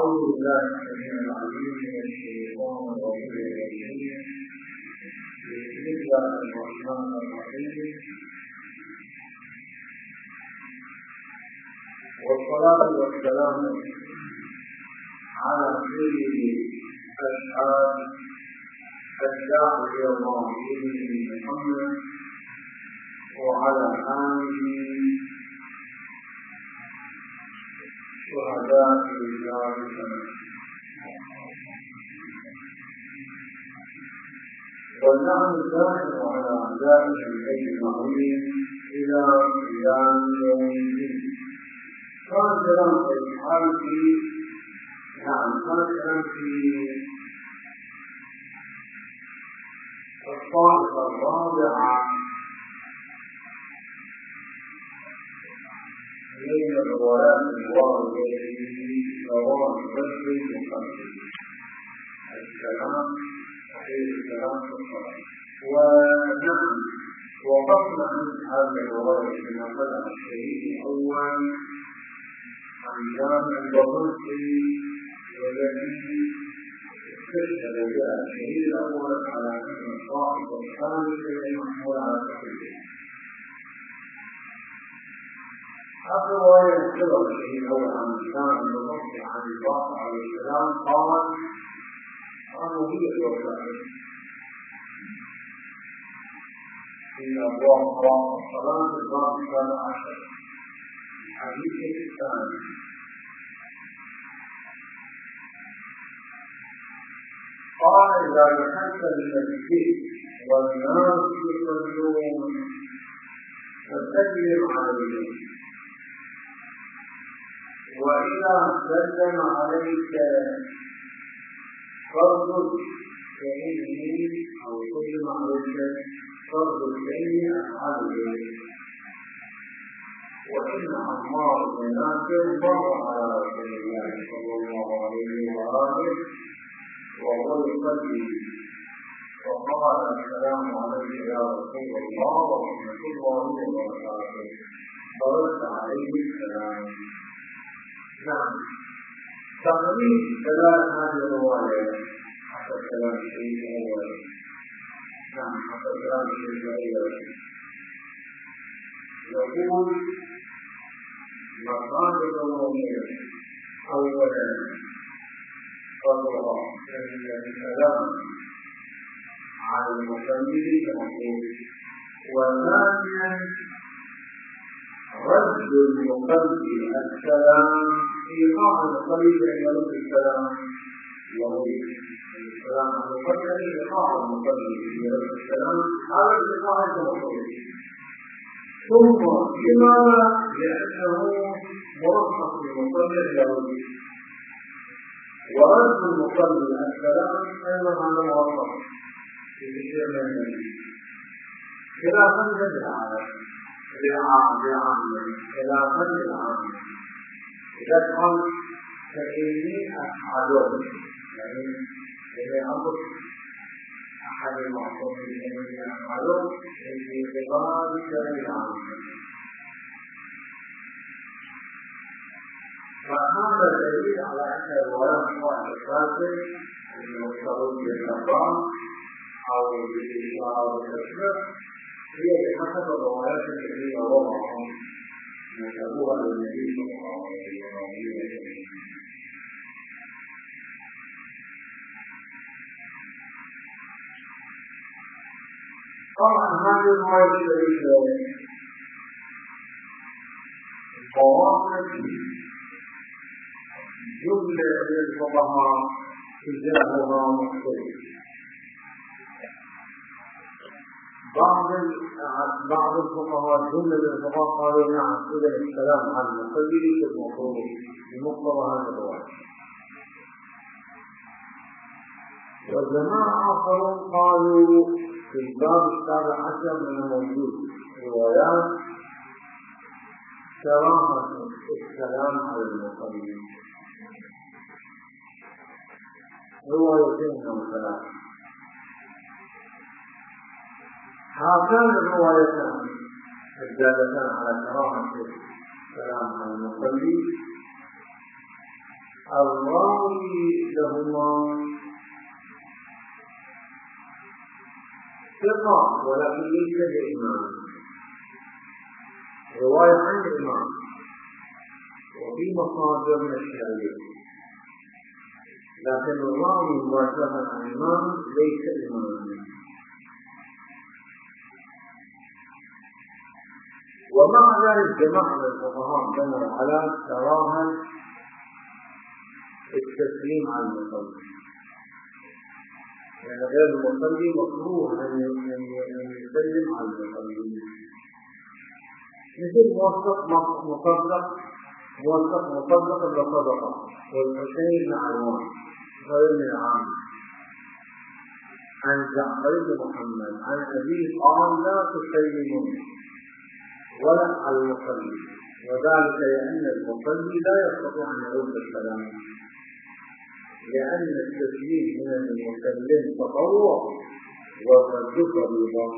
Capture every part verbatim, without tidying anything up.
أعوذ بالله السميع العليم من الشيطان الرجيم. بسم الله الرحمن الرحيم. والصلاة والسلام على سيد الأشهاد الداعي إلى الله محمد وعلى آله شهداء رجال والنعم الدائم على أعدائه أجمعين إلى قيام يوم الدين. كان كلام في حالتي نعم كان كلام في الطائفة الرابعة من الروايات الواردة في رواه مسلم ومسلم الكلام صحيح الكلام في الصلاة. ونعم وقفنا عن هذه الرواية في نقلها الشهيد الأول عن جابر البصري والذي استشهد بها الشهيد الأول على أن الطائفة الثالثة محمول على تحريره. هذه رواية الكبر الشهيد الأول عن جابر البصري عن الباقر عليه السلام قال الربوبية والتوحيد في أبواب الصلاة الباب السابع عشر. الحديث الثاني قال إذا دخلت المسجد والناس يصلون فسلم عليهم، وإذا سلم عليك فارد كأني أو سلم عليك فرض كأني أفعله. وإن عمار بن ياسر مر على رسول الله صلى الله عليه وآله وهو يصلي فقال السلام عليك يا رسول الله ورحمة الله وبركاته، فرد عليه السلام. نعم تقريب ثلاث هذه الرواية حتى الكلام الشيء الأول. نعم حتى الكلام الشيء الأول يقول مقام الأمومية أولا فضلها أن الكلام على المصلي المحمود، وثانيا رد المصلي السلام في قاع المصلي أن يرد السلام يرد السلام على المصلي في قاع المصلي يرد السلام على قاع المصلي. ثم لماذا؟ لأنه مرخص للمصلي يرد، ورد المصلي السلام أيضا على مرخص في كثير من الناس خلافا للعالم لعامة خلافا للعامة. إذا كان كأني أفعله يعني إذا أمر أحد المعصومين كأني أفعله في خطاب العامة. فهذا دليل على أن الروايات الثالثة المشترك بالنظام أو بالإشارة والتشبيه هي بحسب الروايات التي رواها نسبوها للنبي صلى الله عليه وسلم. طبعا هذه الرواية الشريفة قواعد جملة من الفقهاء تجاهها مختلف. بعض بعض الفقهاء جملة من الفقهاء قالوا نعم إذا السلام على المصلي في المفروض بمقتضى هذا الرواية، وجماعة آخرون قالوا في الباب السابع عشر من الموجود روايات كراهة السلام على المصلي. روايتين أو ثلاثة. هاتان الروايتان الدالتان على كراهة السلام على المصلي الراوي الراوي لهما ثقة ولكن ليس بإمام، رواية عن الإمام، وفي مصادر من الشرعية، لكن الراوي مباشرة عن الإمام ليس إماما. ومع ذلك جماعة الفقهاء بنوا على كراهة التسليم على المصلي، يعني غير المصلي مكروه أن يسلم على المصلي، مثل موثق مصدق موثق مصدق بصدقة والحسين بن علوان غير من العام عن جعفر بن محمد عن أبيه قال لا تسلمون ولا على المصلي، وذلك لأن المصلي لا يستطيع أن يرد السلام، لأن التسليم من المسلم تطوع والرد فريضة.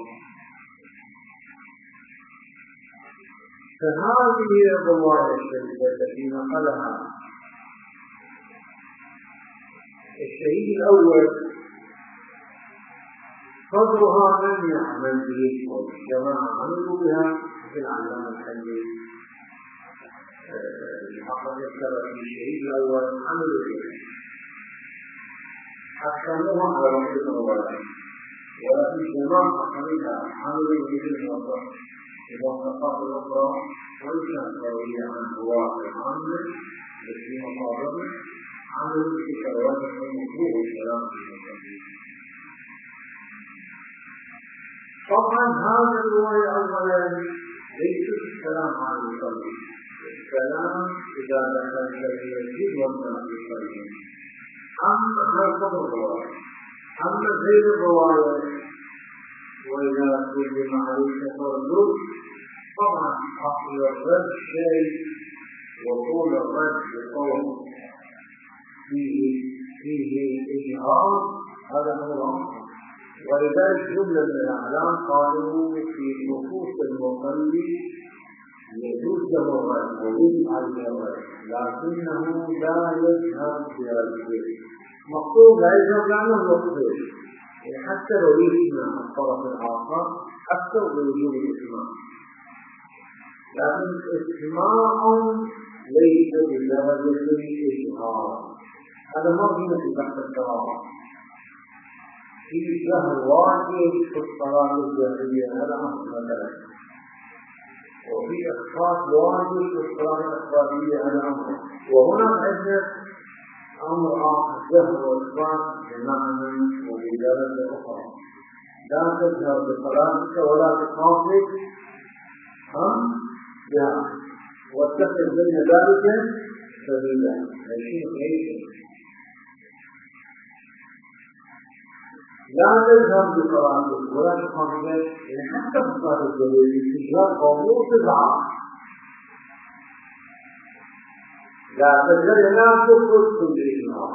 فهذه الرواية الشريفة التي نقلها الشهيد الأول صدرها لم يعمل به الجماعة عملوا بها في العلامة الحديث لحقق السبب في الشهيد الأول عملوا بها حكموها على وقت الرواية، ولكن جماعة حققها عملوا به الموضوع الموثقات الأخرى وليست روية عن رواة العامة في مصادر عملوا في رواية المفروض الكلام في المسلمين. طبعا هذا الرواية أولا ليس الكلام عن المصلي، الكلام إذا دخلت في المسجد وانت المصلي. أما هذا الرواية، أما غير الرواية وإذا كل معروف فردود طبعا أصل الرد شيء وطول الرد بقول فيه فيه إجهاض، هذا هو الأصل. ولذلك جملة من الأعلام قالوا في نصوص المصلي يجوز له الرد ويجب عليه الرد، لكنه لا يذهب برده، مقصود لا يذهب لأنه مقصود حتى لو يسمع الطرف الآخر حتى بوجود الإسماع، لكن إسماع ليس بدرجة الإجهاض. هذا ما فينا في بحث الكرامة، في جهل واجب في الصلاة الجاهلية هذا أمر مثلا، وفي إخفاء واجب في الصلاة الأخبارية هذا أمر، وهنا عندنا أمر آخر جهل وإخفاء بمعنى وبدرجة أخرى. لا تجهر بصلاتك ولا تخافت هم جهل، واتخذ بين ذلك سبيلا. شيء غير لا تجهر بصلاتك ولا تخافت، يعني حتى بصلاة الجليل استجهار قومه تضعف، لا تجهر لا تخرج كل إجهار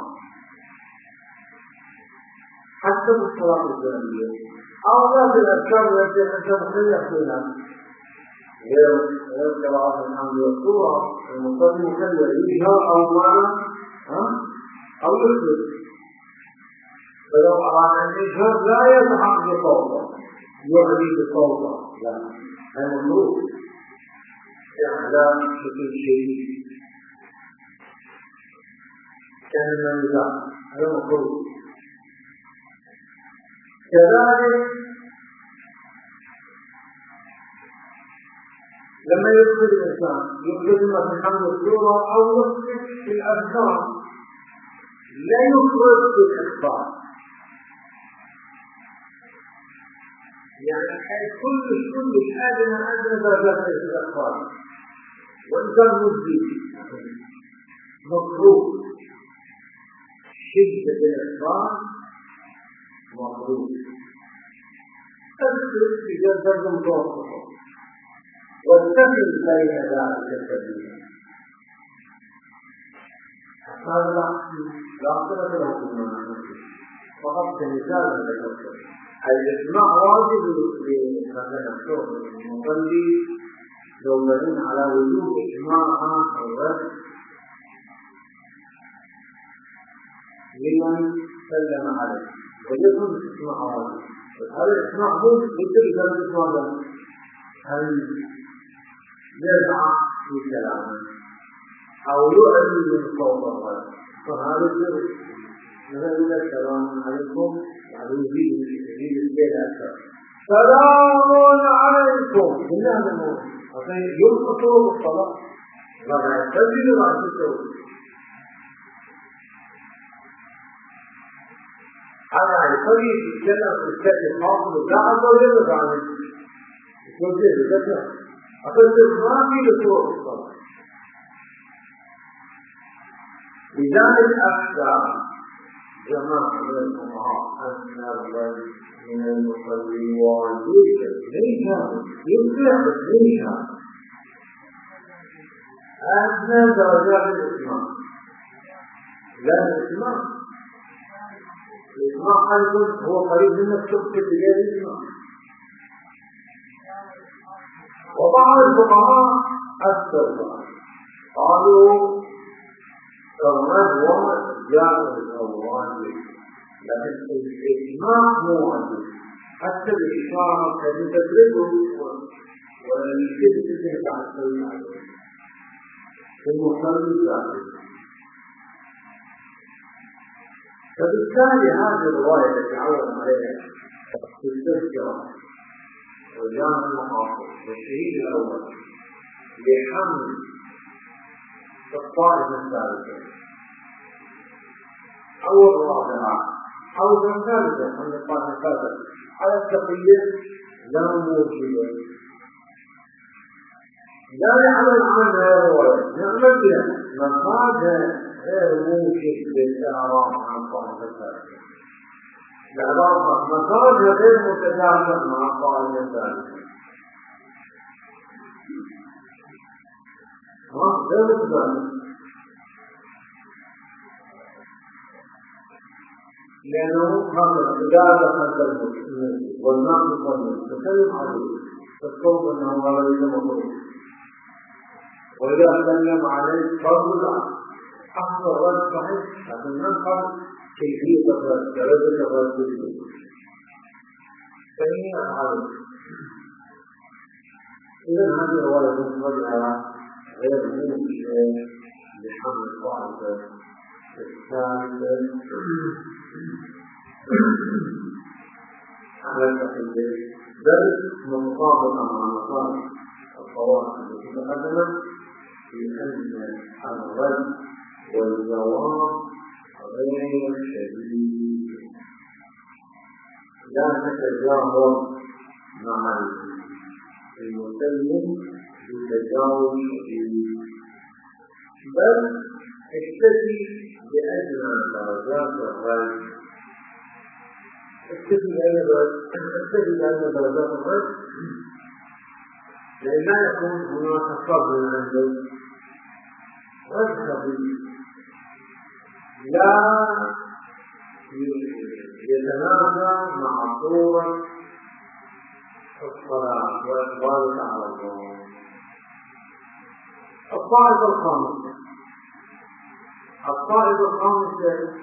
حتى بالصلاة الجليل أو ذات الأذكار التي أنت مخيّر فيها غير قراءة الحمد والسورة. المصلي مخيّر يجهر أو ماذا أو يخرج، فلو أراد أن يجهر لا يلحق بصوته يعلي بصوته، لا هذا ممنوع إعلام بكل شيء كان من الله، هذا مفروض. كذلك لما يدخل الإنسان يخرج في الحمد والسورة أو يخرج في الأذكار لا يخرج في الإخبار، يعني كل كل حاجة من أجل درجات في الأخبار، وإن كان مجزي مكروه شدة الإخبار مكروه، تذكر في درجة متوسطة والتفل بين ذلك السبيل. هذا لا صلة له بالمعنى، فقط كمثال ذكرته. الإسماع واجب لمثلا الشوق المصلي لو بنين على وجود إسماع أو رد لمن سلم عليه ويكون اسمع هذا هذا الاسماع هو يقدر يقدر يسمع له هل يرجع في كلامه أو يعلي من صوت الله فهذا الشيء نقول السلام عليكم يعني يزيد يزيد البيت أكثر سلام عليكم بالله الموت عشان ينقصوا الصلاة لا يستجيب بعد الشيء هذا يخلي يتكلم في الشيء الحاصل والدعوة ويرجع عنه يقول كيف كذا أقول ما في دكتور الصلاة لذلك أخشى جماعة من الفقهاء أن الرجل من المصلي والبيت ليس يطلع ليس أدنى درجات الإسلام لا الإسلام الإسلام أيضا هو قريب من الشرك بغير الإسلام وبعض الفقهاء أكثر قالوا الرجوة جائز أو واجب لكن الإجماع مو واجب حتى الإشارة قد تدركه والكذب تدرك على السلم عليه المصلي جائز فبالتالي هذه الرواية التي عود عليها في التذكرة وجامع المحافظ والشهيد الأول بحمل الطائفة الثالثة أو الرابعة أو الثالثة من الطائفة الثالثة على التقييد لا موجبة لا يعمل عمل غير الرواية نعمل بها مخرج غير موجب للإعراب عن الطائفة الثالثة الإعراب مخرج غير متجاوز مع الطائفة الثالثة ها غير متجاوز لأنه هذا إذا دخلت المسلم والناس يقولون تكلم عليه تذكر أنه ولا يجمعه وإذا سلم عليه فرض أحد الرد صحيح لكن ننقل كيفية الرد درجة الرد فإني أفعل إذا هذه رواية مفردة غير موجبة لحمل الطائفة الثالثة على التقييد بل مطابقة مع مصالح القواعد التي تقدمت في أن الرد والجواب غير شديد لا تتجاوز مع المسلم بتجاوز شديد بل اكتفي بأدنى درجات الرد اكتفي بأدنى درجات الرد لأن لا يكون هناك صبر عنده رد خفيف لا يتنافى مع صورة الصلاة وإقبالك على الله. الطائفة الخامسة الطائفة الخامسة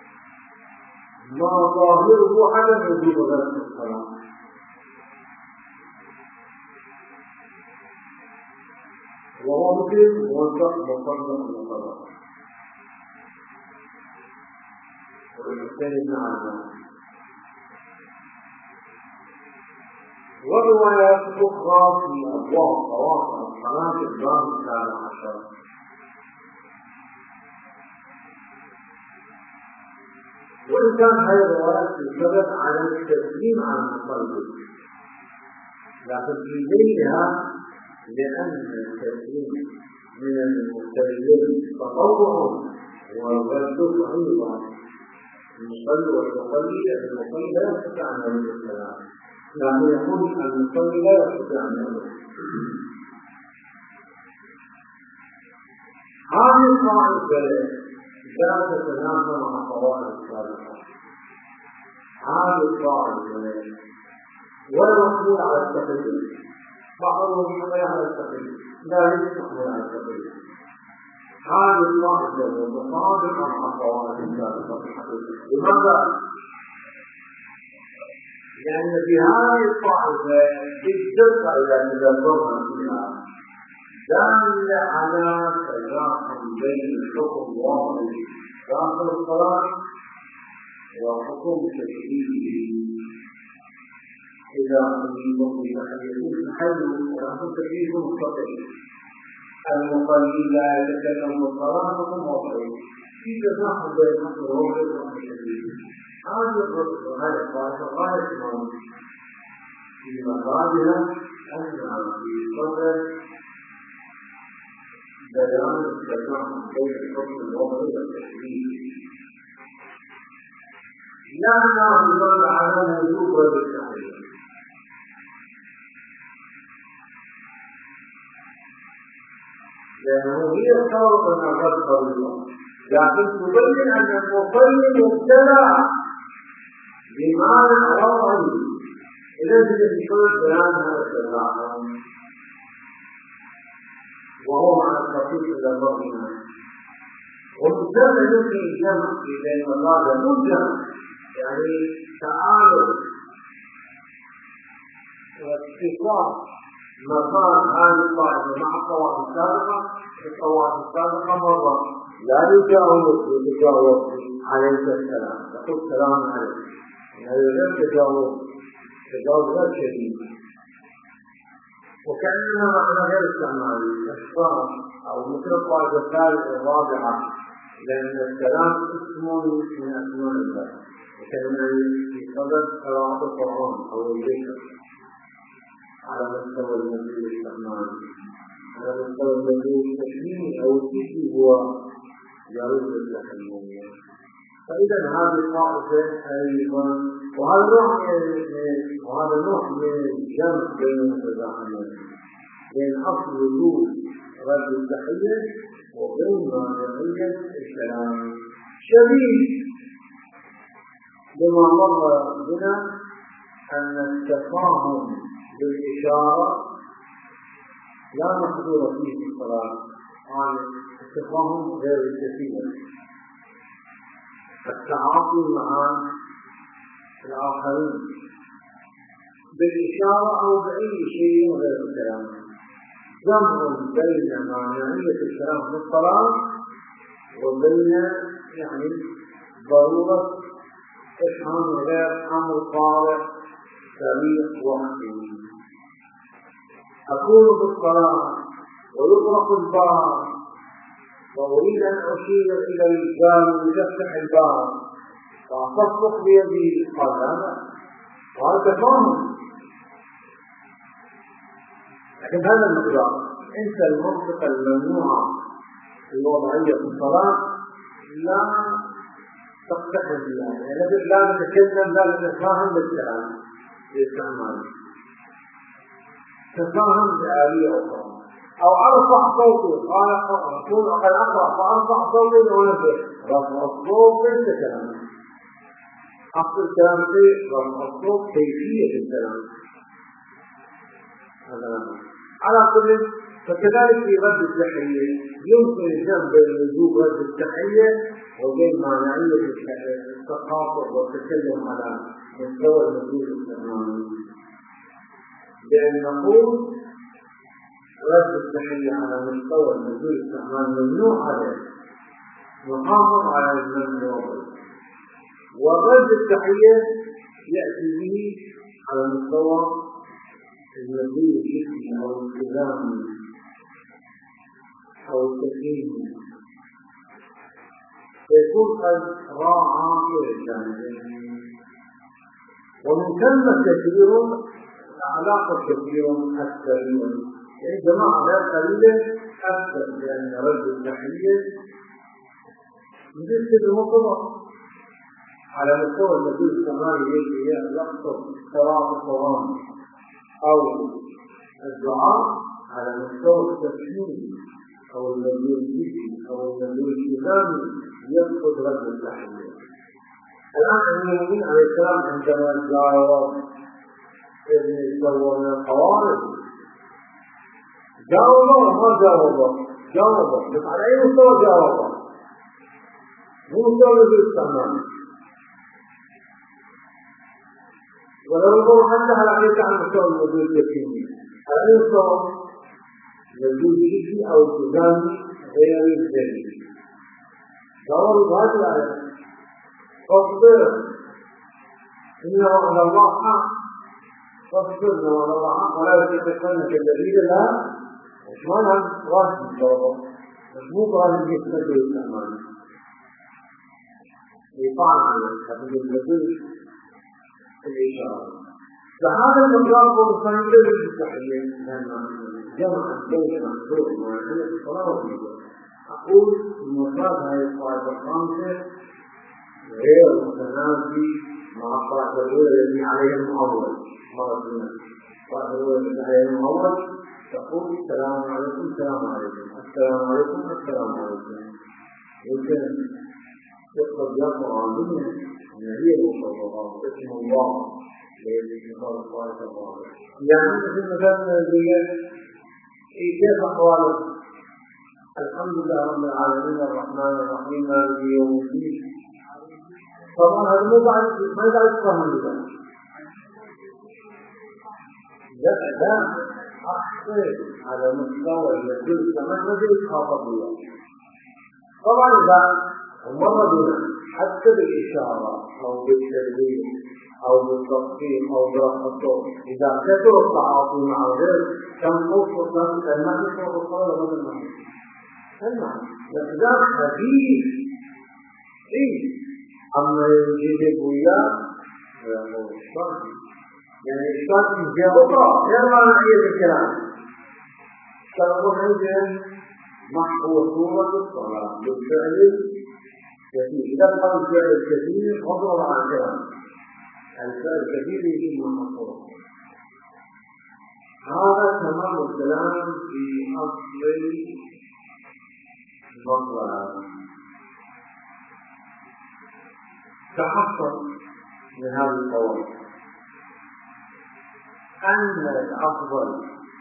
ما ظاهره عدم وجود ذلك الصلاة وهو مثل موثق مصدق مصدق ويختلف عنه وروايات أخرى في أبواب طواف الصلاة الباب السابع عشر وإن كان هذه الروايات تشتغل على التسليم عن المصلي لكن في ذيلها لأن التسليم من المستجد تطوع والرد أيضا المصلي والمصلي المصلي لا يستطيع أن يرد السلام لكن يقول المصلي لا يستطيع أن يرد هذه الطائفة لا تتنافى مع الطوائف السابقة هذه الطائفة ولا محمول على التقليد بعضهم محمول على التقليد لا ليس محمول على التقليد هذه الطائفة متطابقة مع الطوائف السابقة لماذا؟ لأن في هذه الطائفة الدقة إلى تدبرها فيها دال على تلاحم بين الحكم الواضح داخل الصلاة وحكم تشريعه. إذا قلتم بتحديث الحل ولكم تكليف مستقل المقلل لا يتكلم بالصلاة حكم واضح في تلاحم بين الحكم الواضح والتشريع. هذه الرسل وهذه الطائفة غاية المعنى في مقابلها أنها في صدر بيان التلاحم بين الحكم الواضح والتشريع. لا نعتمد على وجوب رد التحريم لأنه هي صارت من الرد طريقة، لكن تبين أن المصلي مبتلى بمعنى وضعي إذا جئت بشرط بيان هذا التلاحم وهو على التطبيق إلى الرجل ومبتلى يمكن الجمع بين المقادة مجمع يعني تعارض واتصال مقام هذه الطائفة مع الطوائف السابقة. الطوائف السابقة مرة لا يجاوز يتجاوز عليك السلام تقول سلام عليك هذا غير تجاوز تجاوز غير شديد وكأننا معنى غير استعمال الأشخاص أو مثل الطائفة الثالثة الرابعة لأن السلام اسم من أسماء الله وكأنه في صدد قراءة القرآن أو الذكر على مستوى المدير الاستعمال على مستوى المدير التشميمي أو الفكري هو يرد التحميمية. فإذا هذه الطائفة أيضا وهذا نوع وهذا نوع من الجمع بين المتزاحمين بين أصل وجود رد التحية وبين مانعية الكلام شبيه لما مر بنا أن التفاهم بالإشارة لا محظور فيه في الصلاة. قال التفاهم غير الكثير التعاطي مع الآخرين بالإشارة أو بأي شيء غير الكلام جمع بين معنوية الكلام في الصلاة وبين يعني ضرورة إفهام غير أمر طارئ سريع وحدي. أكون بالصلاة ويطرق الباب وأريد أن أشير إلى الرجال ليفتح الباب فأصفق بيدي قال لا وهذا تفاهم لكن هذا المقدار أنت المنطقة الممنوعة الوضعية في الصلاة لا تقتحم بها يعني لا نتكلم لا نتفاهم بالكلام باستعمال تفاهم بآلية أخرى أو أرفع صوتي قال أقول أقل أقرأ فأرفع صوتي لأنه رفع الصوت ليس كلام أصل الكلام في رفع الصوت كيفية الكلام هذا على كل فكذلك في رد التحية يمكن الجمع بين وجوب رد التحية وبين معنوية التخاطب والتكلم على مستوى الوجود الاستعمالي بأن نقول رد التحية على مستوى الوجود الاستعمالي ممنوع عليه نحافظ على المنع الوضعي ورد التحية يأتي به على مستوى الوجود الجسمي أو الالتزامي أو التكليمي يكون قد راعى كل الجانبين ومن ثم كثير علاقة كثير أكثر يعني جماعة غير قليلة أكثر لأن رد التحية يجب المطلق على مستوى النبي السماوي الذي يقصد قراءة القرآن أو الدعاء على مستوى التفهيم أو النبي الجسمي أو النبي الإسلامي يقصد رد التحية. الآن المؤمنين عليه السلام عندما جاوب ابن السوى من القوارب جاوب ما جاوب جاوب بس على أي مستوى جاوب مو مستوى الاستعمال. ولو هو حتى على حقيقة عن مستوى الوجود التكويني الإنسان وجود جسمي أو التزامي غير الذهني. دور هذه الآية فاصبر إن وعد الله حق فاصبر إن وعد الله حق ولا يتخذنك الذين لا إشمال عن راسي الجواب مش مو براسي يستخدم الاستعمال يطعن على هذه الوجود الإشارة. فهذا المقام هو مستنكر بالتحليل لأن جمع بين محدود معينة الصلاة والمجد. أقول المراد هذه القاعدة الخامسة غير متنافي مع القاعدة الأولى التي عليها المعول مرة ثانية. القاعدة الأولى التي عليها المعول تقول السلام عليكم السلام عليكم السلام عليكم السلام عليكم. يمكن تقصد يا قرآنية هي المصطلحات اسم الله الذي يقال القاعدة الرابعة. يعني مثلا كيف أقوالك؟ الحمد لله رب العالمين الرحمن الرحيم مالك يوم الدين. طبعا هذا مو بعد ما يدعي الفهم لله. لا لا أحسن على مستوى الذي كما نزل خاطب الله. طبعا إذا مر بنا حتى بالإشارة أو بالتدبير أو بالتصفيق أو برفع الصوت إذا كثر التعاطي مع غير كم فرصة كالمعنى صوت الصلاة غير المعنى المعنى لأجاب خفيف إيه أما يجيب وياه ويقول الشرط يعني الشرط في أخرى غير معنى الكلام شرط عندهم محو صورة الصلاة بالفعل كثير. إذا قال الفعل الكثير فضل عن كلام الفعل الكثير يجب محصورا. هذا تمام الكلام في أصل المطلع. تحصل من هذه القواعد أن الأفضل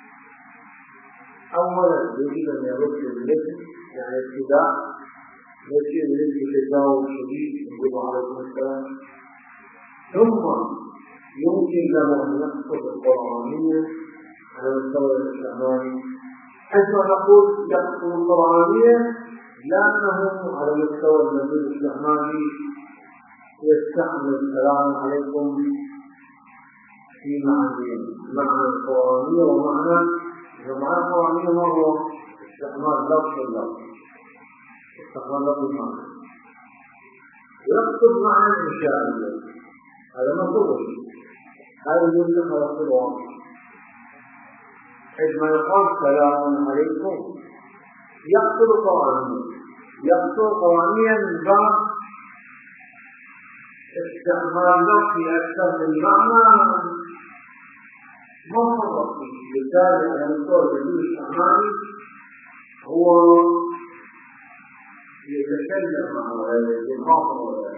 أولا يجب أن يرد الاسم يعني ابتداء يجب أن يجب تجاوب شديد يجب عليكم السلام ثم يمكن له أن يقصد القرآنية على مستوى الاستعمالي. حيث نقول يقصد القرآنية لأنه على مستوى النزول الاستعمالي يستعمل السلام عليكم في معنيين معنى القرآنية ومعنى ومعنى القرآنية ما هو استعمال لفظ اللفظ استعمال لفظ المعنى ويقصد معنى الإنشائية. هذا مطلوب هذا يجب على القرآن حيثما يقال سلام عليكم يقصد قرآنيا يقصد قرآنيا من بعض استعمال لفظ أكثر من معنى مفرط بالتالي على مستوى الجديد الاستعمالي هو يتكلم مع غيره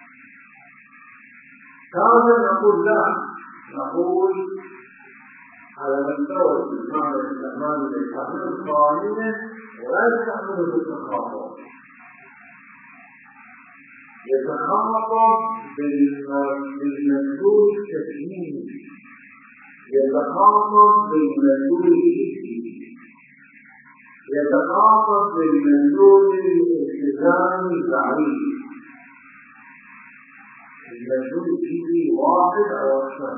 هذا نقول لا نقول على مستوى المعنى الاستعمالي للتعبير القرآنية ولا يستعمله بالتخاطب يتخاطب بالمدلول التكويني يتخاطب بالمدلول الاسمي يتخاطب بالمدلول الالتزامي البعيد. المدلول الاسمي واحد او اكثر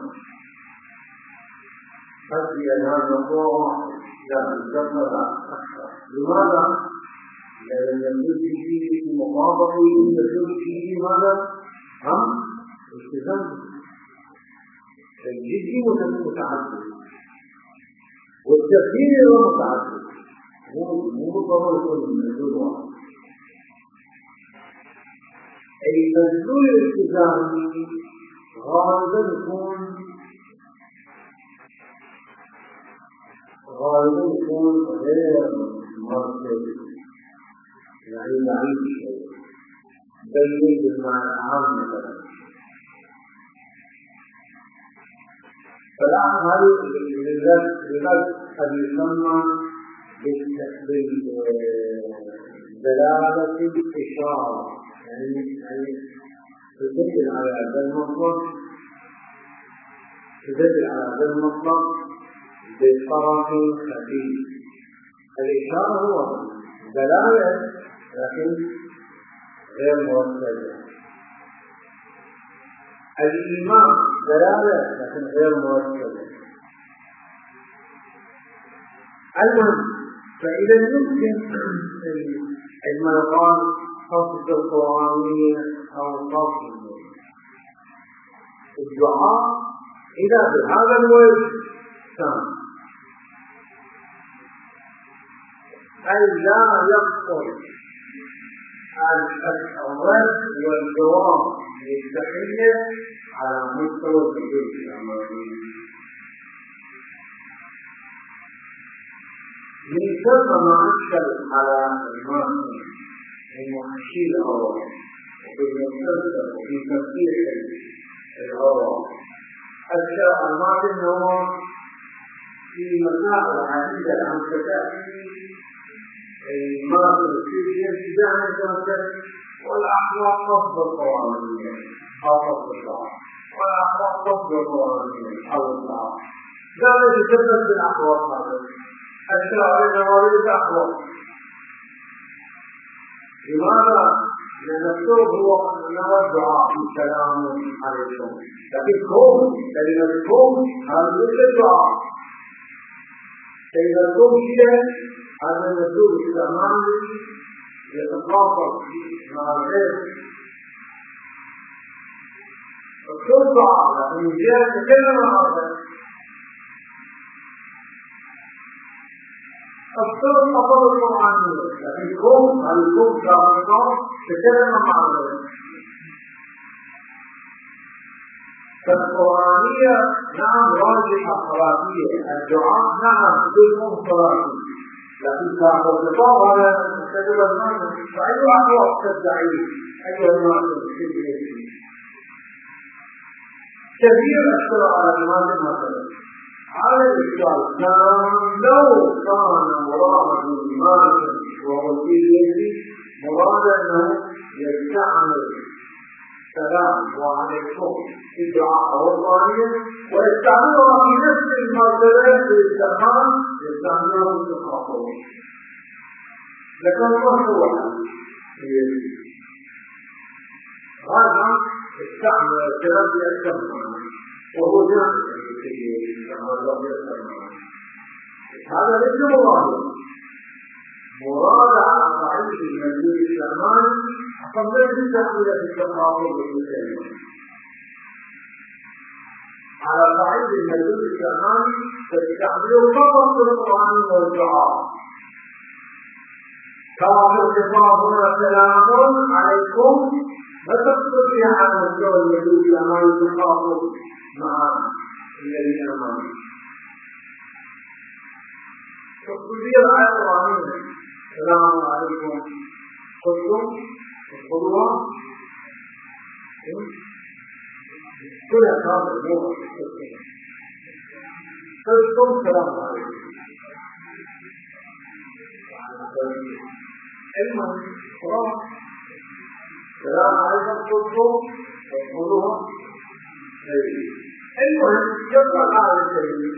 قد هذا هو لا يكثر اكثر. لماذا؟ لأن المدلول الاسمي في مقابله المدلول الاسمي ماذا؟ هم التزام الجدي متعدد والتغيير هو متعدد مو ضروري يكون المدلول واحد. المدلول الالتزامي غالبا يكون غالبا يكون غير مركز يعني بعيد شوي بين بالمعنى العام مثلا. فالآن هذه لذلك قد يسمى بدلالة الإشارة يعني يعني تدل على هذا المطلق تدل على هذا المطلق بطرف خفيف. الإشارة هو دلالة لكن غير مرتبة. الإيمان دلالة لكن غير مرتبة. المهم فإذا يمكن عندما يقال قصد القرآنية أو قصد الدعاء إذا بهذا الوجه تام أي لا يقصر الرد والجواب للتحية على مستوى الحدود الأمامية. من ثم ما أشكل على المعنى المحشي الأوراق وبالمسلسل وفي تفسير الأوراق أشكال المعنى أنه في مسائل عديدة عن تتأتي المعنى الفيزياء ابتداء التمثل والأحوال قصد القرآنية أو قصد الشعر والأحوال قصد القرآنية أو الشعر ذلك يتثبت بالأحوال هذا الشعر النواري الأحوال. لماذا؟ لأن السوق هو أنه الدعاء السلام عليكم لكن كون كلمة كون هذا ليس الدعاء. كلمة كون شيء هذا المسؤول السلام يتخاطب مع الغير الكون دعاء لكن جاء تكلم عن هذا الصوت أفضل القرآنية لكن كون هذا الكون كافر تكلم مع الغير. فالقرآنية نعم راجحة صلاتية الدعاء نعم بالمهم صلاتي لكن كافر خطاب على مستجب المعنى فأي أحوال تدعي أي المعنى كثير أشترى على المعنى مثلا على الإشكال لو كان مراد المعنى وهو في يدي مراد أنه يستعمل سلام وعليكم في الدعاء القرآنية ويستعملها في نفس المرتبة في الاستعمال يستعملها في التخاطب لكن الله هو هذا استعمل الكلام في السماء وهو جامع هذا ليس مراد مراد على ضعيف المجهول الاستعمال قبل التحويل في التخاطب والكلمة على ضعيف المجهول الاستعمال تستعمل فقط في القرآن والدعاء كافر خطابنا سلام عليكم لا تقصد فيها على مستوى المجهول الاستعمال والتخاطب مع الذين امامه. فالكلية الآية القرآنية السلام عليكم قلتم خذوها كل أسباب الأمور قلتم سلام عليكم المهم خلاص سلام عليكم قلتم خذوها المهم يبقى هذا الشيء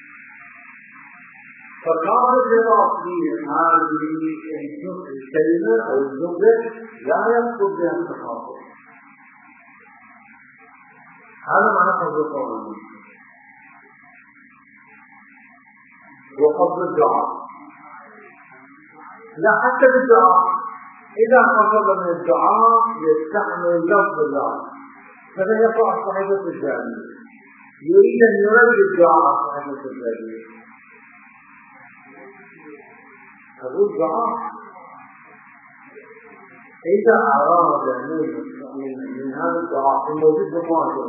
فقام الجواب في هذه الكلمة أو الجملة لا يقصد بها التخاطب. هذا معنى قصد القرآن وقصد الدعاء. لا حتى بالدعاء إذا قصد من الدعاء يستعمل لفظ الدعاء فلا يقع صاحبة الجاهلية يريد أن يرد الدعاء صاحبة الجاهلية أقول دعاء إذا أراد من من هذا الدعاء الموجود بقوانين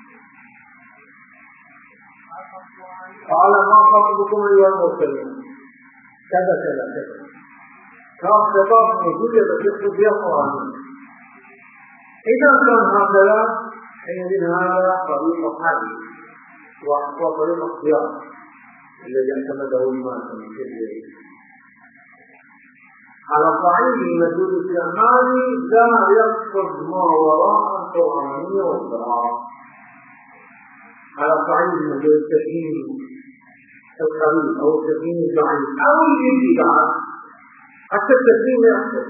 قال ما خطبكم أيها المرسلين كذا كذا كذا كان خطاب موجود يتفق بها قوانين إذا كان هكذا حينئذ هذا طريق حل وهو طريق اختيار الذي اعتمده الناس من كل على صعيد المدلول الاستعمالي لا يقصد ما وراء القرآنية والقراءة. على صعيد المدلول التكوين القريب أو التكوين البعيد أو الجدي بعد، حتى التكوين لا يقصد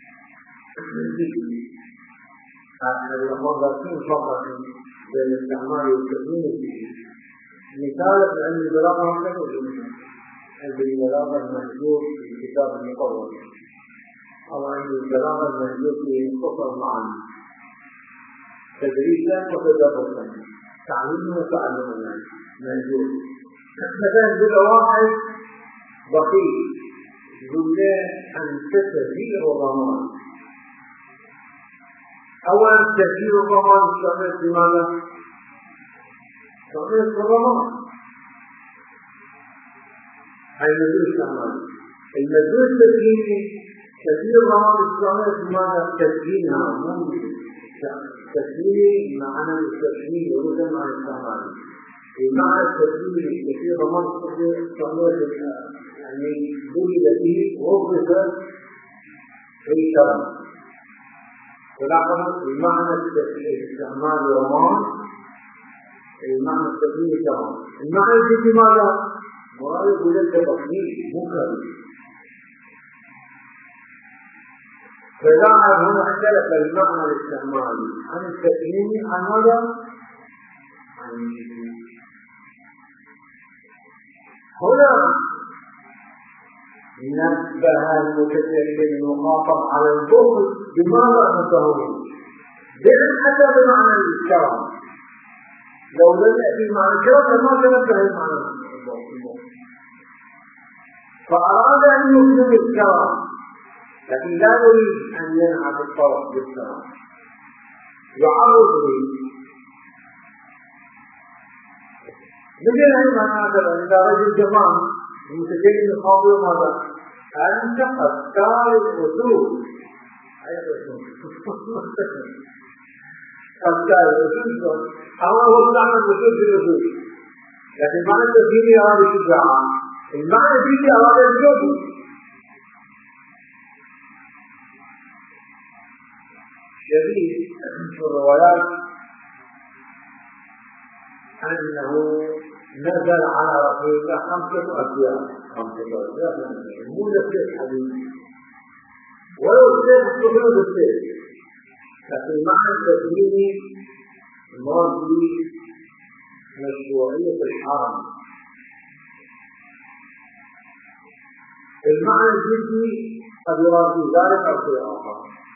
هذا الأمر لكن فقط بين الاستعمال والتكوين الجدي. مثال علم البلاغة مثلا علم البلاغة المهجور في الكتاب المقرر، أو عند البلاغة المهجور في مختصر المعاني، تدريسا وتدرسا، تعليم وتعلما مهجور. مثلا جزء واحد بسيط جملة عن تسجيل الرمان. أولا تسجيل الرمان استعمل لماذا؟ استعمل الرمان هاي المدلول الاستعمالي. المدلول التسجيلي تسجيل الرمان استعمل لماذا؟ تسجيلها مو تسجيلي معنى التسجيل وليس معنى الاستعمالي. بمعنى التسجيل تسجيل الرمان استعمل يعني بلد فيه وظف في الشرع، ولاحظوا المعنى الاستعمال الرمان المعنى التسجيل الشرع. المعنى الجدي ماذا؟ مراد بلد تفصيل مكرر. فلاحظ هنا اختلف المعنى الاستعمالي عن التسجيل عن ماذا؟ عن الجدي. هنا نبه المتكلم المخاطب على البخل. بماذا نبهه؟ بأن حتى بمعنى الكرم، لو لم يأتي معنى الكرم لما تنبه المعنى البخل، فأراد أن يظلم الكرم لكن لا يريد أن ينعت الطرف بالكرم، يعرض به. مثل هذا مثلا إذا رجل جمال المتكلم يخاطب ماذا؟ أنت قتال الأصول. أي أصول؟ قتال الأصول أما هو معنى الأصول في الأصول، لكن معنى التسجيل أراد الشجاعة، المعنى الجدي أراد الجهد. شديد في الروايات أنه نزل على رسول الله خمسة أشياء خمسة أشياء مو نفس الحديث ولو السيف الصحيح بالسيف، لكن معنى التسليمي المراد به مشروعية الحرم. المعنى الجدي قد يراد ذلك أو شيء آخر.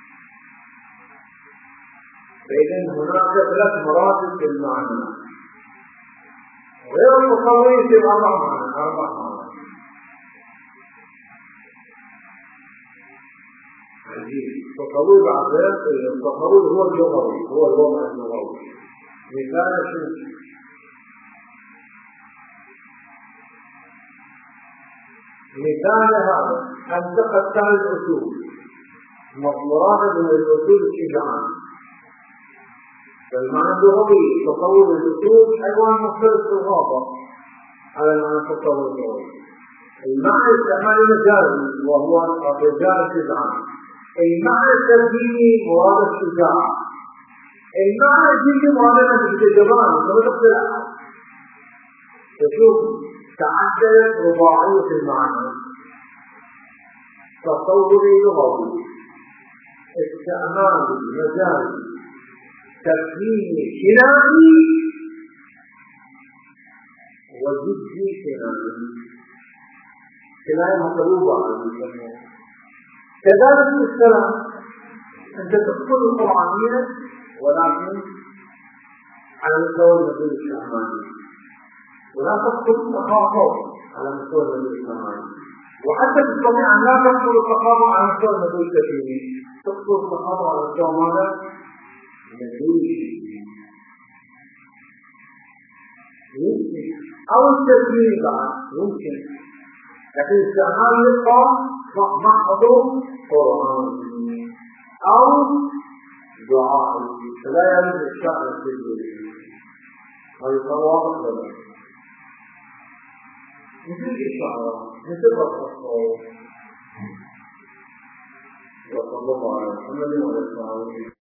فإذا هناك ثلاث مراتب في المعنى غير المقوي في أربع معاني أربع معاني. عجيب. التقوي بعد ذلك التقوي هو اللغوي، هو الوضع اللغوي. مثال شنو؟ مثال هذا أن تقتل الأصول، مطلوبات من الأصول الشجاعة. فالمعنى اللغوي تطور الأصول حيوان مختلف في الغابة على المعنى التطور اللغوي. المعنى الاستعمالي مجازي وهو الرجال الشجاع. المعنى التركيبي مراد الشجاعة. المعنى الجدي مراد الجبان كما تختلف. تشوف تعددت رباعية المعنى، تطوري لغوي، استعمالي مجازي، تكويني كلامي، وجدي كلامي. كلام مطلوبة كذلك السلام، أنت تقول القرآنية ولكن على مستوى النبي الإسلامي، ولا تقول الثقافة على مستوى النبي الإسلامي، وحتى تستطيع أن لا تقول الثقافة على مستوى النبي الكريم، تقول الثقافة على مستوى ماذا؟ النبي. يمكن أو التسليم بعد يمكن، لكن استعمال يبقى محض قرآن أو دعاء، فلا يجب الشعر السجود. هذا واضح لنا مثل الشعر مثل الرقص وصلى الله على محمد وعلى اله وصحبه